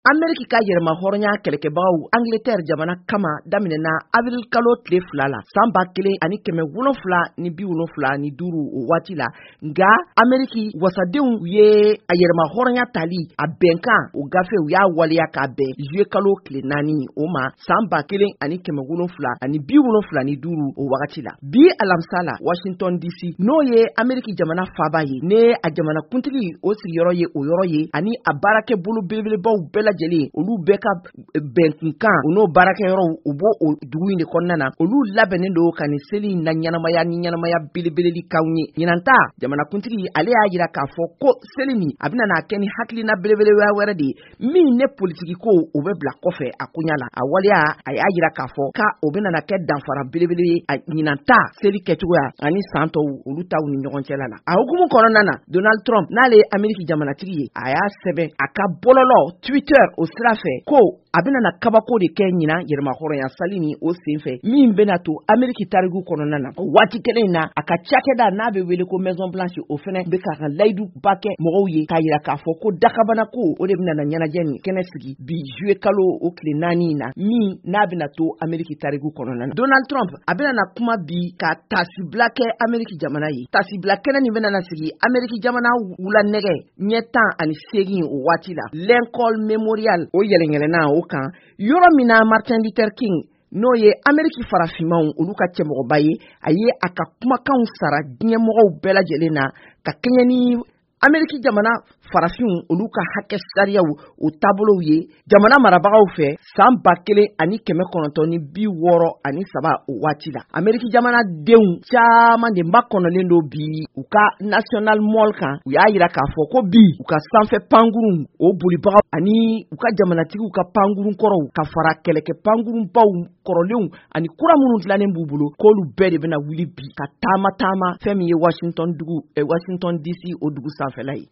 Ameriki ka yɛrɛma hɔrɔnya kɛlɛkɛbagaw Angleterre jamana kama daminɛna avril kalo tile 2 la san 1775 o waati la nga Ameriki wasadenw ye a yɛrɛma hɔrɔnya tali a bɛnkan o gafe u y'a waliya ka bɛn juillet kalo tile 4 o ma san 1775 o wagati la bi alamisa la Washington DC n'o ye Ameriki jamana faba ye ne a jamana kuntigi o sigiyɔrɔ ye o yɔrɔ ye ani a baarakɛ bolo belebelebaw bɛɛ lajɛlen olu bɛɛ ka bɛnkunkan u n'o baarakɛyɔrɔw u b'o o dugu in de kɔnɔna na olu labɛnnen don ka nin seli in na ɲɛnamaya ni ɲɛnamaya belebeleli kanw ye ɲinanta jamana kuntigi ale y'a jira k'a fɔ ko seli nin a bɛna n'a kɛ ni hakilina belebele wɛrɛ de ye min ne politiki ko o bɛ bila kɔfɛ a kunya la a waleya a y'a jira k'a fɔ ka o bɛna kɛ danfara belebele ye a ɲinanta seli kɛcogoya ani san tɔw olu taw ni ɲɔgɔn cɛla la a hukumu kɔnɔna na Donald Trump n'ale ye Ameriki jamanatigi ye a y'a sɛbɛn a ka bɔlɔlɔ Twitter o sira fɛ ko a bɛna kabako de kɛ ɲina yɛrɛma hɔrɔnya sali ni o senfɛ min bɛna to Ameriki tariku kɔnɔna na waati kelen in na a ka cakɛda n'a bɛ wele ko Maison Blanche o fɛnɛ bɛ ka layidu ba kɛ mɔgɔw ye k'a jira k'a fɔ ko dakabana ko o de bɛna ɲɛnajɛ nin kɛnɛ sigi bi juillet kalo o tile 4 in na min n'a bɛna to Ameriki tariku kɔnɔna na Donald Trump a bɛna kuma bi ka tasibila kɛ Ameriki jamana ye tasibila kɛnɛ nin bɛna sigi Ameriki jamana wula nɛgɛ ɲɛ 18 o waati la Lincoln Memorial o yɛlɛngɛlɛnna o kan yɔrɔ min na Martin Luther King n'o ye Ameriki farafinmaw olu ka cɛmɔgɔba ye a ye a ka kumakanw sara diɲɛmɔgɔw bɛɛ lajɛlen na ka kɛɲɛ ni Ameriki jamana farafinw olu ka hakɛ sariyaw o taabolow ye jamana marabagaw fɛ san 1963 o waati la Ameriki jamana denw caman de makɔnɔlen do bi u ka National Mall kan u y'a jira k'a fɔ ko bi u ka sanfɛ pangurun o bolibagaw ani u ka jamanatigiw ka pangurun kɔrɔw ka fara kɛlɛkɛ pangurun baw kɔrɔlenw ani kura minnu dilannen b'u bolo k'olu bɛɛ de bɛna wuli bi ka taama fɛn min ye Washington DC o dugu sanfɛla ye